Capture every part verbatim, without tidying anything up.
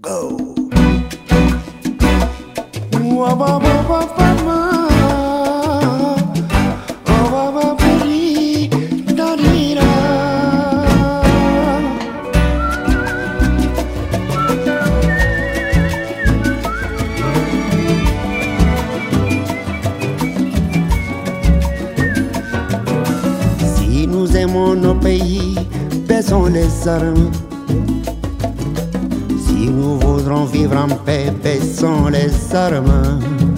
Go. Si nous aimons nos pays, baissons les armes. Si nous voudrons vivre en paix, baissons les armes.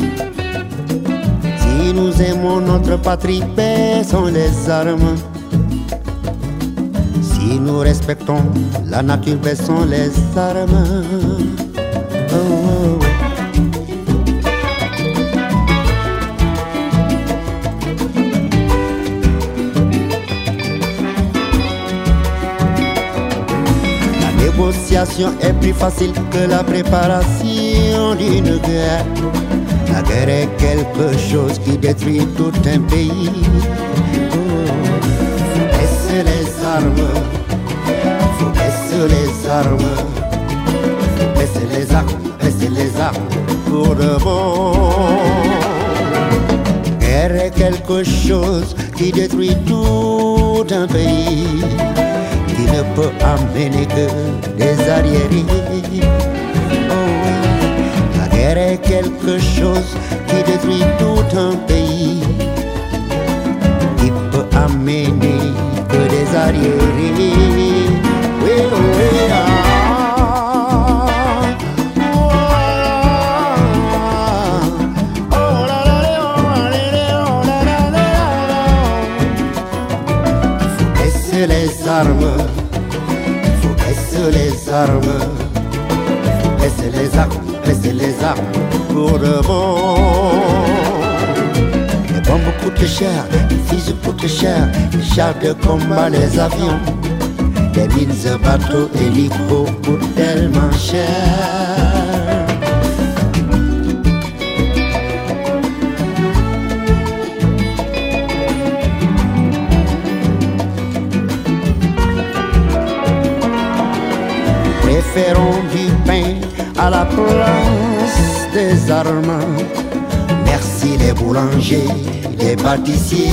Si nous aimons notre patrie, baissons les armes. Si nous respectons la nature, baissons les armes. Oh, oh, oh. La négociation est plus facile que la préparation d'une guerre. La guerre est quelque chose qui détruit tout un pays. Oh, faut baisser les armes, faut baisser les armes, faut baisser les armes, baisser les armes pour de bon. Guerre est quelque chose qui détruit tout un pays, qui ne peut amener que des arriérés. Oh oui, la guerre est quelque chose qui détruit tout un pays, qui peut amener que des arriérés. Oui, oui, ah, oh, oh, la, la, la, oh, la, la, la, la. Faut baisser les armes, faut baisser les armes, faut baisser les armes, baisser les armes pour de bon. Les bombes coûtent cher, les fusils coûtent cher, les chars de combat, les avions, les mines, les bateaux, hélicos coûtent tellement cher. Préférons du pain à la place des armes. Merci les boulangers, les pâtissiers.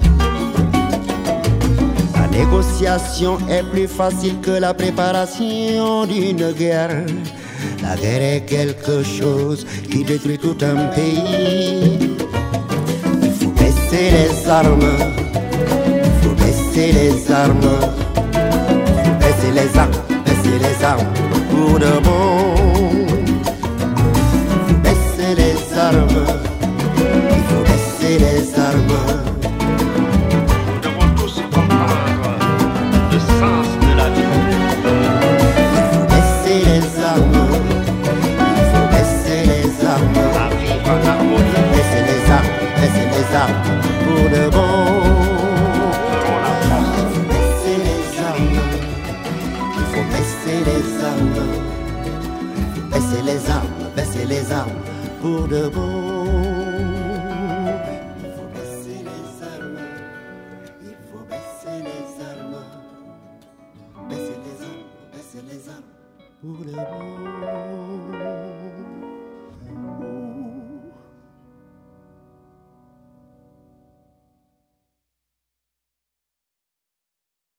La négociation est plus facile que la préparation d'une guerre. La guerre est quelque chose qui détruit tout un pays. Il faut baisser les armes, il faut baisser les armes, il faut baisser les armes, baisser les armes pour de bon. Baisser les armes,